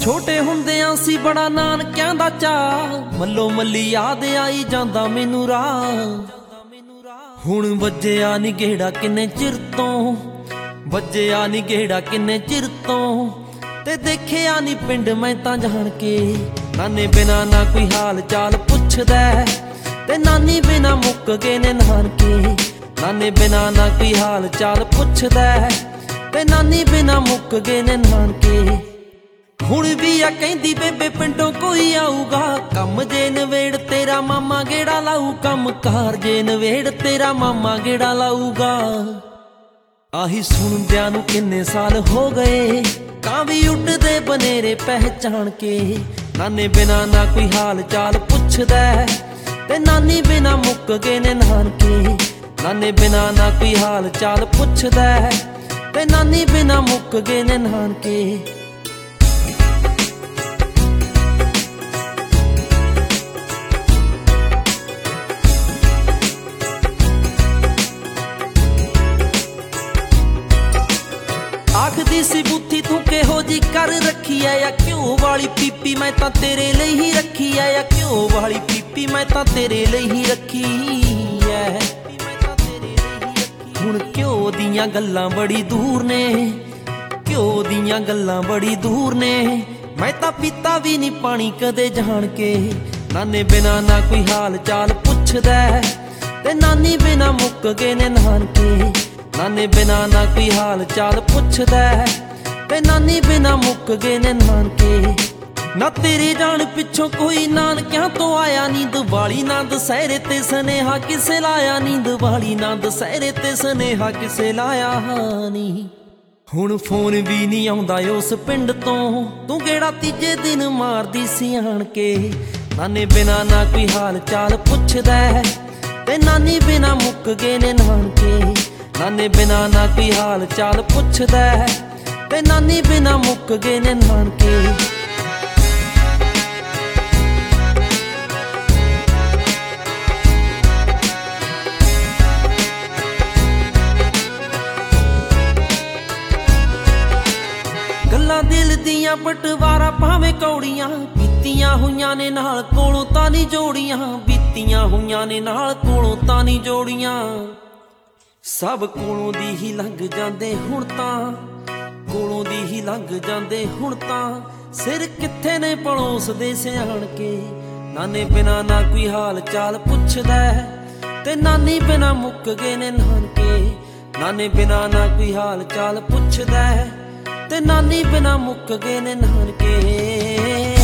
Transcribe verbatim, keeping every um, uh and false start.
ਛੋਟੇ ਹੁੰਦਿਆਂ ਸੀ ਬੜਾ ਨਾਨਕਿਆਂ ਦਾ ਚਾਅ, ਮੱਲੋ ਮੱਲੀ ਯਾਦ ਆਈ ਜਾਂਦਾ ਮੈਨੂੰ ਰਾਹ। ਹੁਣ ਵੱਜਿਆ ਨੀ ਗੇੜਾ ਕਿੰਨੇ ਚਿਰ ਤੋਂ, ਵੱਜਿਆ ਨੀ ਗੇੜਾ ਕਿੰਨੇ ਚਿਰ ਤੋਂ, ਤੇ ਦੇਖਿਆ ਨੀ ਪਿੰਡ ਮੈਂ ਤਾਂ ਜਾਣ ਕੇ। ਨਾਨੇ ਬਿਨਾ ਨਾ ਕੋਈ ਹਾਲ ਚਾਲ ਪੁੱਛਦਾ, ਤੇ ਨਾਨੀ ਬਿਨਾ ਮੁੱਕ ਗਏ ਨੇ ਨਾਨਕੇ। ਨਾਨੇ ਬਿਨਾ ਨਾ ਕੋਈ ਹਾਲ ਚਾਲ ਪੁੱਛਦਾ, ਤੇ ਨਾਨੀ ਬਿਨਾ ਮੁੱਕ ਗਏ ਨੇ ਨਾਨਕੇ। ਹੁਣ ਵੀ ਆ ਕਹਿੰਦੀ ਬੇਬੇ ਪਿੰਡੋਂ ਕੋਈ ਆਊਗਾ, ਕੰਮ ਜੇ ਨਵੇੜ ਤੇਰਾ ਮਾਮਾ ਗੇੜਾ ਲਾਊ, ਕੰਮ ਕਾਰ ਜੇ ਨਵੇੜ ਤੇਰਾ ਮਾਮਾ ਗੇੜਾ ਲਾਊਗਾ। ਆਹੀ ਸੁਣਦਿਆਂ ਨੂੰ ਕਿੰਨੇ ਸਾਲ ਹੋ ਗਏ, ਕਾਂ ਵੀ ਉੱਡਦੇ ਬਨੇਰੇ ਪਹਿਚਾਣ ਕੇ। ਨਾਨੇ ਬਿਨਾ ਨਾ ਕੋਈ ਹਾਲ ਚਾਲ ਪੁੱਛਦਾ, ਤੇ ਨਾਨੀ ਬਿਨਾ ਮੁੱਕ ਗਏ ਨੇ ਨਾਨਕੇ। ਨਾਨੇ ਬਿਨਾ ਨਾ ਕੋਈ ਹਾਲ ਚਾਲ ਪੁੱਛਦਾ, ਤੇ ਨਾਨੀ ਬਿਨਾ ਮੁੱਕ ਗਏ ਨੇ ਨਾਨਕੇ। ਆਖਦੀ ਸੀ ਬੁੱਥੀ ਤੂੰ ਕਿਹੋ ਜੀ ਕਰ ਰੱਖੀ ਐ, ਆ ਘਿਓ ਵਾਲੀ ਪੀਪੀ ਮੈਂ ਤਾਂ ਤੇਰੇ ਲਈ ਹੀ ਰੱਖੀ ਐ, ਆ ਘਿਓ ਵਾਲੀ ਪੀਪੀ ਮੈਂ ਤਾਂ ਤੇਰੇ ਲਈ ਹੀ ਰੱਖੀ ਐ। ਹੁਣ ਘਿਓ ਦੀਆਂ ਗੱਲਾਂ ਬੜੀ ਦੂਰ ਨੇ, ਘਿਓ ਦੀਆਂ ਗੱਲਾਂ ਬੜੀ ਦੂਰ ਨੇ, ਮੈਂ ਤਾਂ ਪੀਤਾ ਵੀ ਨਹੀਂ ਪਾਣੀ ਕਦੇ ਜਾਣ ਕੇ। ਨਾਨੇ ਬਿਨਾ ਨਾ ਕੋਈ ਹਾਲ ਚਾਲ ਪੁੱਛਦਾ, ਤੇ ਨਾਨੀ ਬਿਨਾ ਮੁੱਕ ਗਏ ਨੇ ਨਾਨਕੇ। ਨਾਨੇ ਬਿਨਾ ਨਾ ਕੋਈ ਹਾਲ ਚਾਲ ਪੁੱਛਦਾ, ਤੇ ਨਾਨੀ ਬਿਨਾ ਮੁੱਕ ਗਏ ਨੇ ਨਾਨਕੇ। ਨਾ ਤੇਰੇ ਜਾਣ ਪਿੱਛੋਂ ਕੋਈ ਨਾਨਕਿਆਂ ਤੋਂ ਆਇਆ ਨੀ, ਦੀਵਾਲੀ ਨਾ ਦੁਸਹਿਰੇ ਤੇ ਸਨੇਹਾ ਕਿਸੇ ਲਾਇਆ ਨੀ, ਦੀਵਾਲੀ ਨਾ ਦੁਸਹਿਰੇ ਤੇ ਸਨੇਹਾ ਕਿਸੇ ਲਾਇਆ ਨੀ। ਹੁਣ ਫੋਨ ਵੀ ਨਹੀਂ ਆਉਂਦਾ ਉਸ ਪਿੰਡ ਤੋਂ, ਤੂੰ ਕਿਹੜਾ ਤੀਜੇ ਦਿਨ ਮਾਰਦੀ ਸੀ ਆਣ ਕੇ। ਨਾਨੇ ਬਿਨਾ ਨਾ ਕੋਈ ਹਾਲ ਚਾਲ ਪੁੱਛਦਾ, ਤੇ ਨਾਨੀ ਬਿਨਾ ਮੁੱਕ ਗਏ ਨੇ ਨਾਨਕੇ। ਨਾਨੇ ਬਿਨਾ ਨਾ ਕੋਈ ਹਾਲ ਚਾਲ ਪੁੱਛਦਾ, ਤੇ ਨਾਨੀ ਬਿਨਾ ਮੁੱਕ ਗਏ ਨੇ ਨਾਨਕੇ। ਗੱਲਾਂ ਦਿਲ ਦੀਆਂ ਪਟਵਾਰਾ ਭਾਵੇਂ ਕੌੜੀਆਂ, ਬੀਤੀਆਂ ਹੋਈਆਂ ਨੇ ਨਾਲ ਕੋਲੋਂ ਤਾਂ ਨਹੀਂ ਜੋੜੀਆਂ, ਬੀਤੀਆਂ ਹੋਈਆਂ ਨੇ ਨਾਲ ਕੋਲੋਂ ਤਾਂ ਨਹੀਂ ਜੋੜੀਆਂ। ਸਭ ਕੋਲੋਂ ਦੀ ਹੀ ਲੰਘ ਜਾਂਦੇ ਹੁਣ ਤਾਂ, ਕੋਲੋਂ ਦੀ ਹੀ ਲੰਘ ਜਾਂਦੇ ਹੁਣ ਤਾਂ, ਸਿਰ ਕਿੱਥੇ ਨੇ ਪੜੋਸ ਦੇ ਸਿਆਣ ਕੇ। ਨਾਨੇ ਬਿਨਾ ਨਾ ਕੋਈ ਹਾਲ ਚਾਲ ਪੁੱਛਦਾ, ਤੇ ਨਾਨੀ ਬਿਨਾ ਮੁੱਕ ਗਏ ਨੇ ਨਾਨਕੇ। ਨਾਨੇ ਬਿਨਾ ਨਾ ਕੋਈ ਹਾਲ ਚਾਲ ਪੁੱਛਦਾ, ਤੇ ਨਾਨੀ ਬਿਨਾ ਮੁੱਕ ਗਏ ਨੇ ਨਾਨਕੇ।